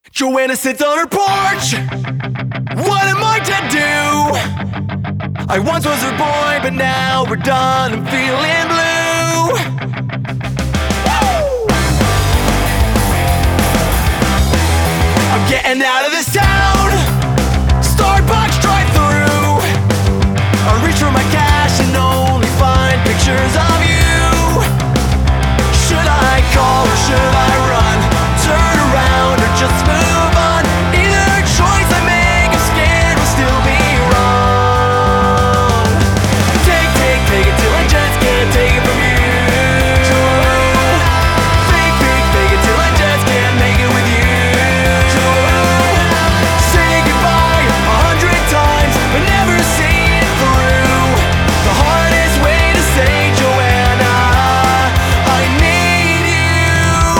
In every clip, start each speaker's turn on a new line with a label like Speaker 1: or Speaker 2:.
Speaker 1: Joanna sits on her porch. What am I to do? I once was her boy, but now we're done. I'm feeling blue. Woo! I'm getting out of this town. Starbucks drive-through. I reach for my cash and only find pictures of you. Should I call or should I run? Turn around or just move on? Either choice I make, I'm scared will still be wrong. Take it till I just can't take it from you. Fake it till I just can't make it with you. Say goodbye 100 times, but never see it through. The hardest way to say, Joanna, I need you.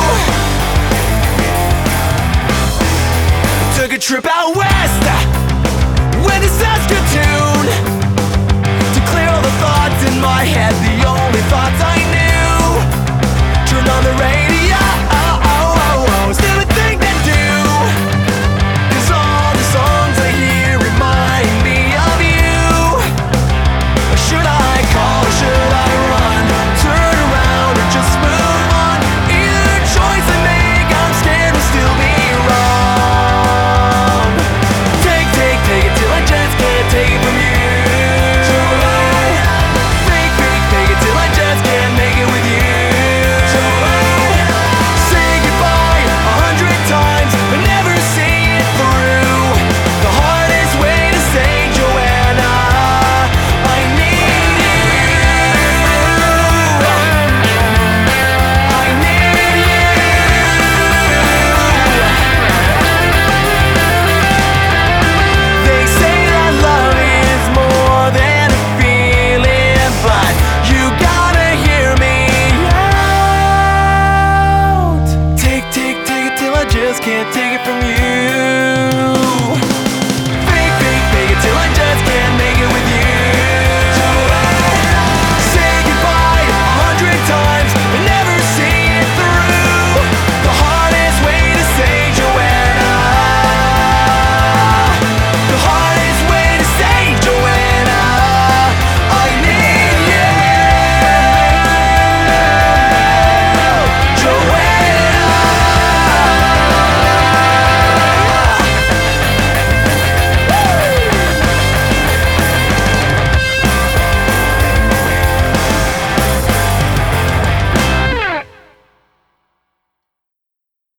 Speaker 1: Took a trip out west, went to Saskatoon, to clear all the thoughts in my head, the only thoughts I knew. Turned on the radio, still a thing to do, 'cause all the songs I hear remind me of you. Should I call or should I run? Turn around or just move on? Either choice I make, I'm scared will still be wrong. Take it till I just can't take it from you. Fake it till I just can't make it with you. Say goodbye 100 times, but never see it through. The hardest way to say, Joanna, I need you. I need you. They say that love is more than a feeling, but you gotta hear me out. Take it till I just can't take it from you.